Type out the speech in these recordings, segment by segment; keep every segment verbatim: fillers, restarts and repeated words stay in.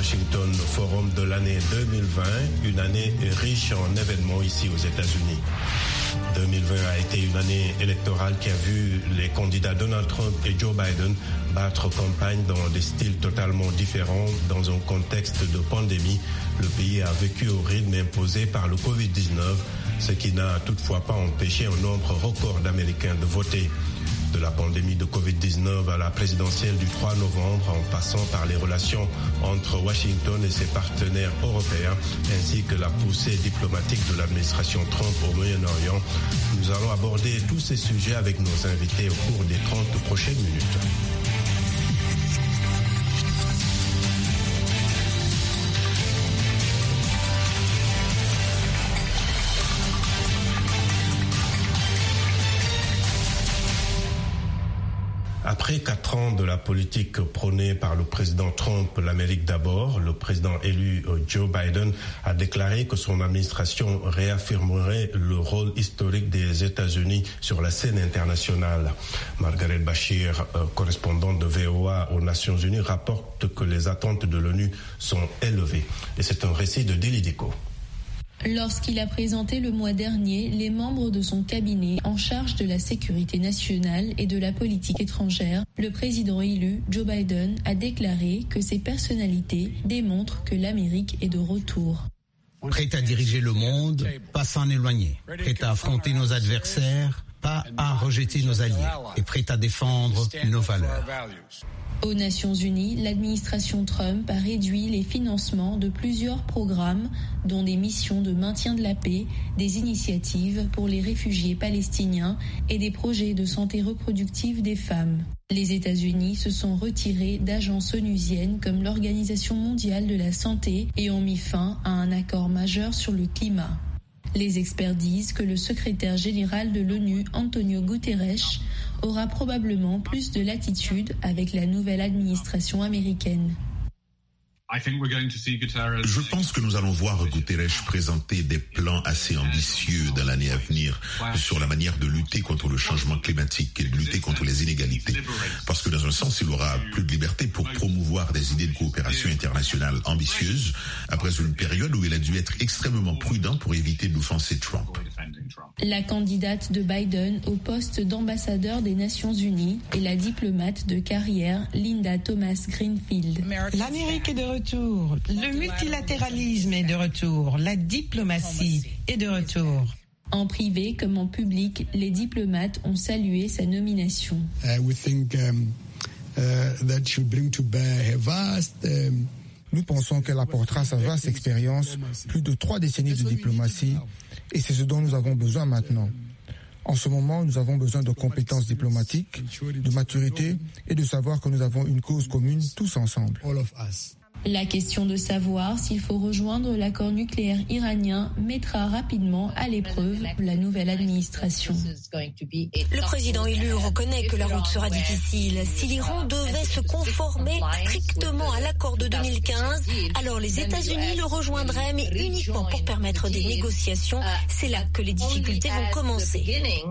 Washington Forum de l'année deux mille vingt, une année riche en événements ici aux États-Unis. deux mille vingt a été une année électorale qui a vu les candidats Donald Trump et Joe Biden battre campagne dans des styles totalement différents dans un contexte de pandémie. Le pays a vécu au rythme imposé par le covid dix-neuf, ce qui n'a toutefois pas empêché un nombre record d'Américains de voter. De la pandémie de covid dix-neuf à la présidentielle du trois novembre, en passant par les relations entre Washington et ses partenaires européens, ainsi que la poussée diplomatique de l'administration Trump au Moyen-Orient, nous allons aborder tous ces sujets avec nos invités au cours des trente prochaines minutes. Après quatre ans de la politique prônée par le président Trump, l'Amérique d'abord, le président élu Joe Biden a déclaré que son administration réaffirmerait le rôle historique des États-Unis sur la scène internationale. Margaret Bashir, correspondante de V O A aux Nations Unies, rapporte que les attentes de l'ONU sont élevées. Et c'est un récit de Dili Diko. Lorsqu'il a présenté le mois dernier les membres de son cabinet en charge de la sécurité nationale et de la politique étrangère, le président élu Joe Biden a déclaré que ces personnalités démontrent que l'Amérique est de retour. Prête à diriger le monde, pas s'en éloigner. Prête à affronter nos adversaires, pas à rejeter nos alliés. Et prête à défendre nos valeurs. Aux Nations Unies, l'administration Trump a réduit les financements de plusieurs programmes, dont des missions de maintien de la paix, des initiatives pour les réfugiés palestiniens et des projets de santé reproductive des femmes. Les États-Unis se sont retirés d'agences onusiennes comme l'Organisation mondiale de la santé et ont mis fin à un accord majeur sur le climat. Les experts disent que le secrétaire général de l'ONU, Antonio Guterres, aura probablement plus de latitude avec la nouvelle administration américaine. Je pense que nous allons voir Guterres présenter des plans assez ambitieux dans l'année à venir sur la manière de lutter contre le changement climatique et de lutter contre les inégalités. Parce que dans un sens, il aura plus de liberté pour promouvoir des idées de coopération internationale ambitieuses après une période où il a dû être extrêmement prudent pour éviter d'offenser Trump. La candidate de Biden au poste d'ambassadeur des Nations Unies est la diplomate de carrière Linda Thomas-Greenfield. L'Amérique est de retour. Le multilatéralisme est de retour. La diplomatie est de retour. En privé comme en public, les diplomates ont salué sa nomination. Uh, we think, um, uh, that should bring to bear a vast, um... Nous pensons qu'elle apportera sa vaste expérience, plus de trois décennies de diplomatie, et c'est ce dont nous avons besoin maintenant. En ce moment, nous avons besoin de compétences diplomatiques, de maturité et de savoir que nous avons une cause commune tous ensemble. La question de savoir s'il faut rejoindre l'accord nucléaire iranien mettra rapidement à l'épreuve la nouvelle administration. Le président élu reconnaît que la route sera difficile. Si l'Iran devait se conformer strictement à l'accord de deux mille quinze, alors les États-Unis le rejoindraient, mais uniquement pour permettre des négociations. C'est là que les difficultés vont commencer.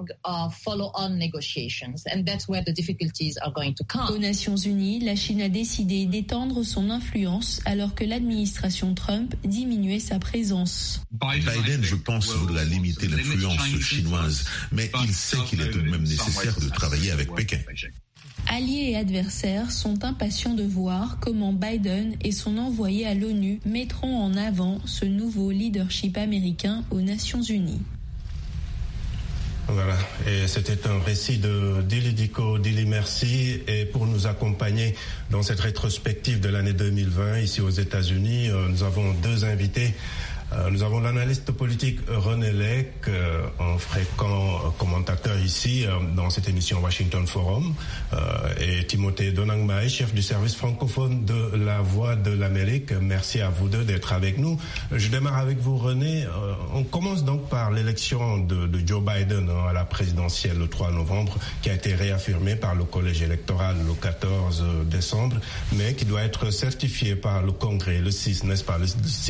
Aux Nations Unies, la Chine a décidé d'étendre son influence alors que l'administration Trump diminuait sa présence. Biden, je pense, voudra limiter l'influence chinoise, mais il sait qu'il est tout de même nécessaire de travailler avec Pékin. Alliés et adversaires sont impatients de voir comment Biden et son envoyé à l'ONU mettront en avant ce nouveau leadership américain aux Nations Unies. Voilà, et c'était un récit de Dili Diko. Dili, merci. Et pour nous accompagner dans cette rétrospective de l'année deux mille vingt ici aux États-Unis, nous avons deux invités. Nous avons l'analyste politique René Lec, un fréquent commentateur ici dans cette émission Washington Forum, et Timothée Donangbae, chef du service francophone de la Voix de l'Amérique. Merci à vous deux d'être avec nous. Je démarre avec vous, René. On commence donc par l'élection de, de Joe Biden à la présidentielle le trois novembre, qui a été réaffirmée par le collège électoral le quatorze décembre, mais qui doit être certifiée par le Congrès le six, n'est-ce pas, le six